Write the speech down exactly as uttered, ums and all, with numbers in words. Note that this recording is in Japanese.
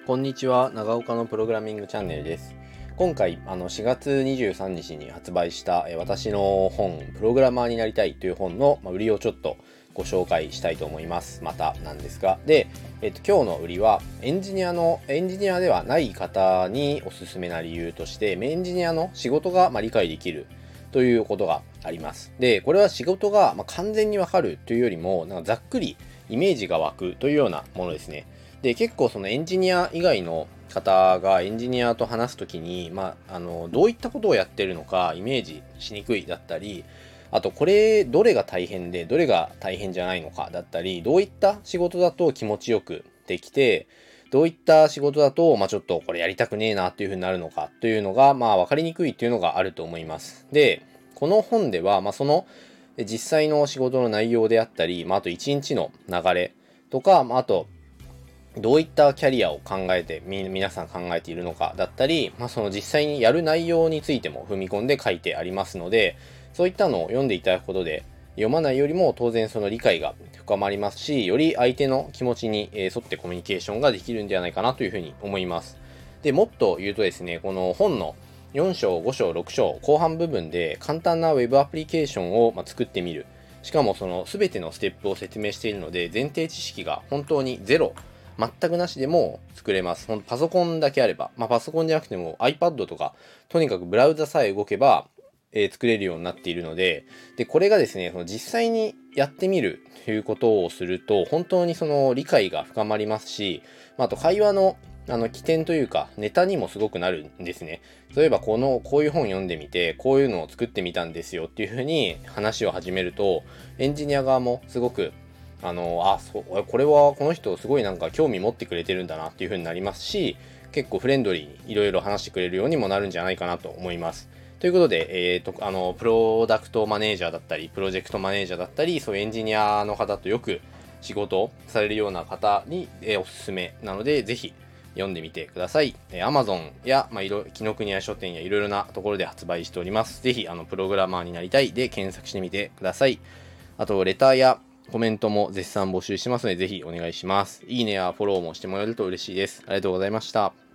こんにちは、長岡のプログラミングチャンネルです。今回あのしがつにじゅうさんにちに発売したえ私の本プログラマーになりたいという本の売りをちょっとご紹介したいと思います。またなんですが、で、えっと、今日の売りはエンジニアのエンジニアではない方におすすめな理由として、エンジニアの仕事がまあ理解できるということがあります。で、これは仕事がまあ完全にわかるというよりも、なんかざっくりイメージが湧くというようなものですね。で、結構そのエンジニア以外の方がエンジニアと話すときに、まあ、あの、どういったことをやってるのかイメージしにくいだったり、あとこれ、どれが大変で、どれが大変じゃないのかだったり、どういった仕事だと気持ちよくできて、どういった仕事だと、まあ、ちょっとこれやりたくねえなっていう風になるのかというのが、まあ、わかりにくいっていうのがあると思います。で、この本では、まあ、その実際の仕事の内容であったり、まあ、あと一日の流れとか、まあ、あと、どういったキャリアを考えて、み、皆さん考えているのかだったり、まあ、その実際にやる内容についても踏み込んで書いてありますので、そういったのを読んでいただくことで、読まないよりも当然その理解が深まりますし、より相手の気持ちに沿ってコミュニケーションができるんではないかなというふうに思います。で、もっと言うとですね、この本のよん章、ご章、ろく章、後半部分で簡単な Web アプリケーションを作ってみる。しかもその全てのステップを説明しているので、前提知識が本当にゼロ、全くなしでも作れます。パソコンだけあれば、まあ、パソコンじゃなくても iPad とか、とにかくブラウザさえ動けば、えー、作れるようになっているので、で、これがですね、その実際にやってみるということをすると、本当にその理解が深まりますし、まあ、あと会話のあの起点というかネタにもすごくなるんですね。例えばこのこういう本読んでみてこういうのを作ってみたんですよっていうふうに話を始めると、エンジニア側もすごくあのあそうこれはこの人すごいなんか興味持ってくれてるんだなっていうふうになりますし、結構フレンドリーにいろいろ話してくれるようにもなるんじゃないかなと思います。ということで、えーと、あのプロダクトマネージャーだったりプロジェクトマネージャーだったり、そういうエンジニアの方とよく仕事をされるような方に、えー、おすすめなので、ぜひ読んでみてください。えー、Amazon や、まあ、いろ紀ノ国屋書店やいろいろなところで発売しております。ぜひあのプログラマーになりたいで検索してみてください。あとレターやコメントも絶賛募集してますので、ぜひお願いします。いいねやフォローもしてもらえると嬉しいです。ありがとうございました。